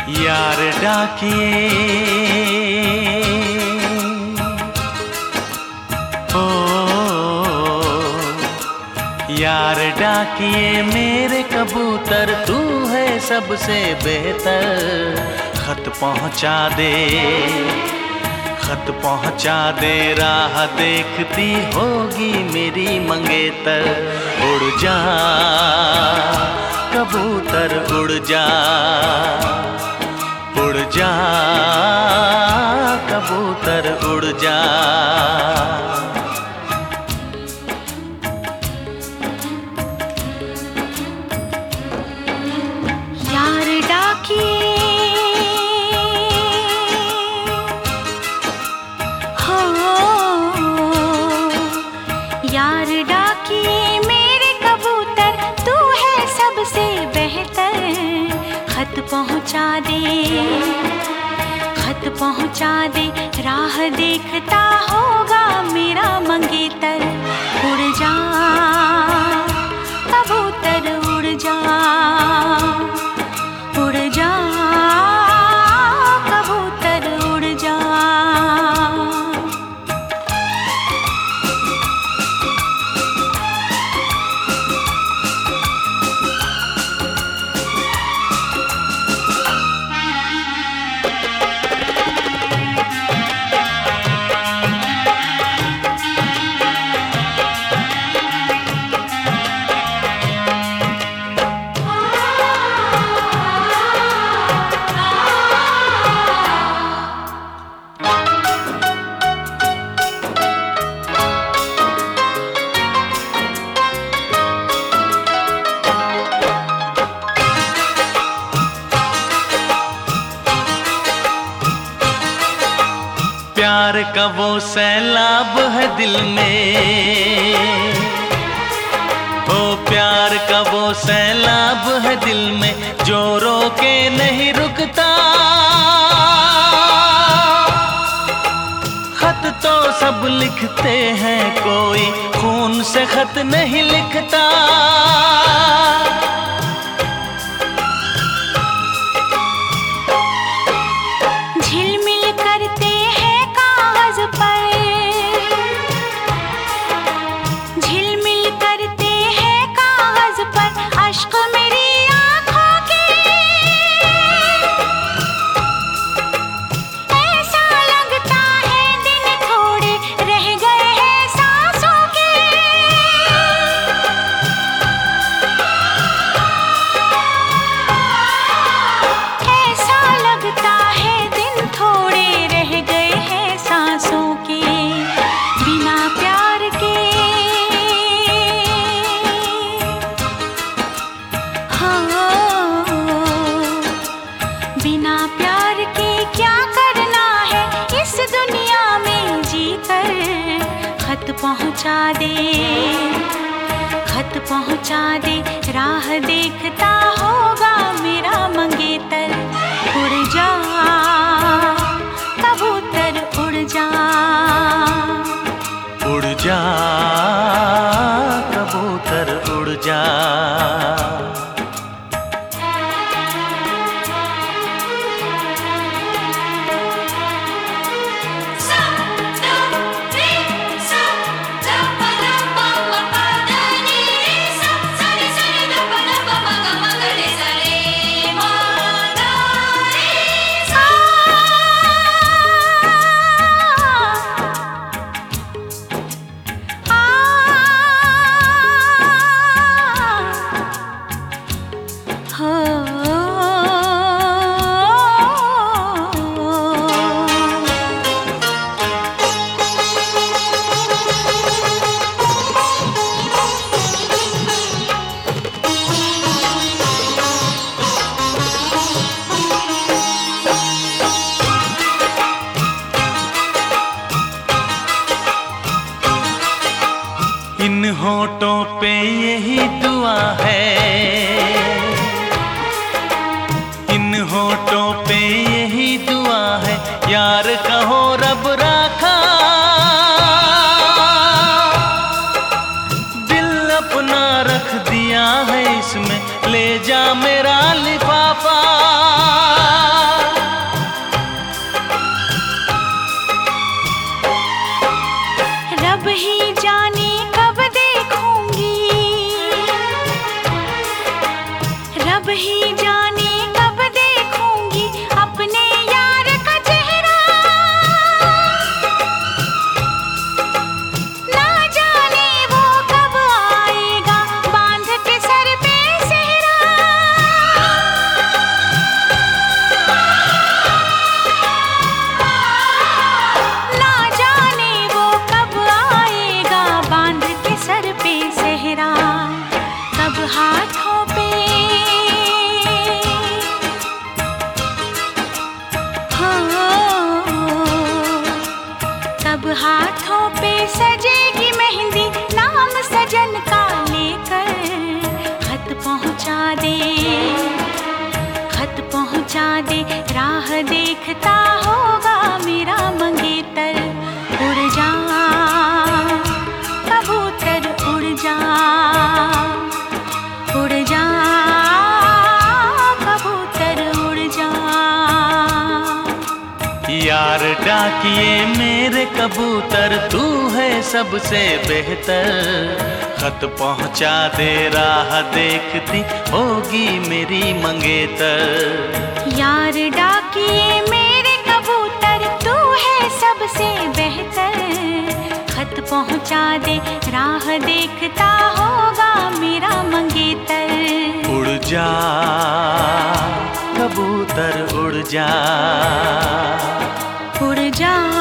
यार डाकिए ओ यार डाकिए मेरे कबूतर, तू है सबसे बेहतर। खत पहुंचा दे, खत पहुंचा दे, राह देखती होगी मेरी मंगेतर। उड़ जा कबूतर उड़ जा, उड़ जा कबूतर उड़ जा। यार डाकिए हो, यार डाकिए मेरे कबूतर, तू है सबसे बेहतर। खत पहुंचा दे, खत पहुंचा दे, राह देखता होगा मेरा मंगेतर। उड़ जा कबूतर उड़ जा, उड़ जा कबूतर उड़ जा। प्यार का वो सैलाब है दिल में, ओ प्यार का वो सैलाब है दिल में, जो रोके नहीं रुकता। खत तो सब लिखते हैं, कोई खून से खत नहीं लिखता। झिलमिल करते हैं कागज पर, झिलमिल करते हैं कागज पर, अश्क मेरी आंखों के। ऐसा लगता है दिन थोड़े रह गए हैं सांसों के। ऐसा लगता है दिन थोड़े रह गए हैं सांसों के, बिना प्यार के। हाँ, बिना प्यार के क्या करना है इस दुनिया में जीकर। खत पहुंचा दे, खत पहुंचा दे, राह देखता होगा मेरा मंगेतर। उड़ जा कबूतर उड़ जा, उड़ जा कबूतर उड़ जा। इन होठों पे यही दुआ है, इन होठों पे यही दुआ है, यार कहो रब राखा। दिल अपना रख दिया है इसमें, ले जा मेरा लिफाफा। पहुंचा दे, राह देखता होगा मेरा मंगेतर। उड़ जा कबूतर उड़ जा, उड़ जा कबूतर उड़ जा। यार डाकिए मेरे कबूतर, तू है सबसे बेहतर। खत पहुंचा दे, राह देखती होगी मेरी मंगेतर। यार डाकिए मेरे कबूतर, तू है सबसे बेहतर। खत पहुंचा दे, राह देखता होगा मेरा मंगेतर। उड़ जा कबूतर उड़ जा, उड़ जा।